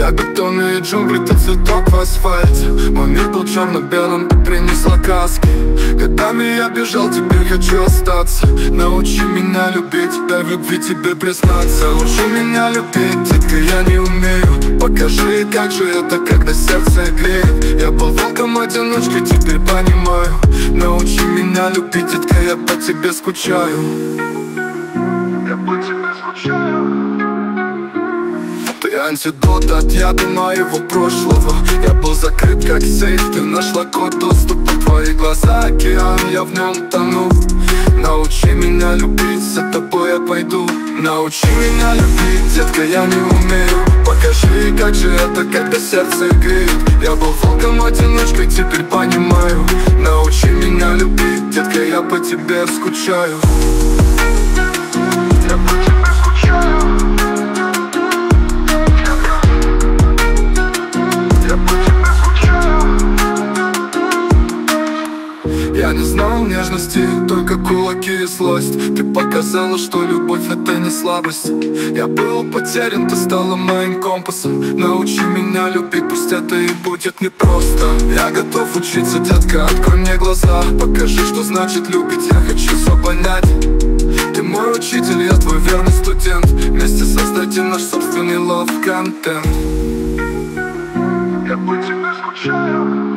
Я бетонные джунгли, ты цветок в асфальте. Мой мир был черно-белым, ты принесла краски. Годами я бежал, теперь хочу остаться. Научи меня любить, дай в любви тебе признаться. Учи меня любить, детка, я не умею. Покажи, как же это, когда сердце греет. Я был волком-одиночкой, теперь понимаю. Научи меня любить, детка, я по тебе скучаю. Я по тебе скучаю. Ты антидот от яда моего прошлого. Я был закрыт как сейф, ты нашла код доступа. Твои глаза океан, я в нем тону. Научи меня любить, за тобой я пойду. Научи меня любить, детка, я не умею. Покажи, как же это, когда сердце греет. Я был волком-одиночкой, теперь понимаю. Научи меня любить, детка, я по тебе скучаю. Я по тебе скучаю. Я не знал нежности, только кулаки и злость. Ты показала, что любовь это не слабость. Я был потерян, ты стала моим компасом. Научи меня любить, пусть это и будет непросто. Я готов учиться, детка, открой мне глаза. Покажи, что значит любить, я хочу все понять. Ты мой учитель, я твой верный студент. Вместе создадим наш собственный лов-контент. Я по тебе скучаю.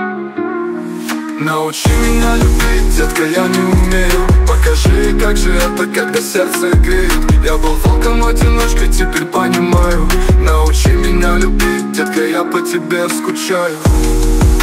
Научи меня любить, детка, я не умею. Покажи, как же это, когда сердце греет. Я был волком-одиночкой, теперь понимаю. Научи меня любить, детка, я по тебе скучаю.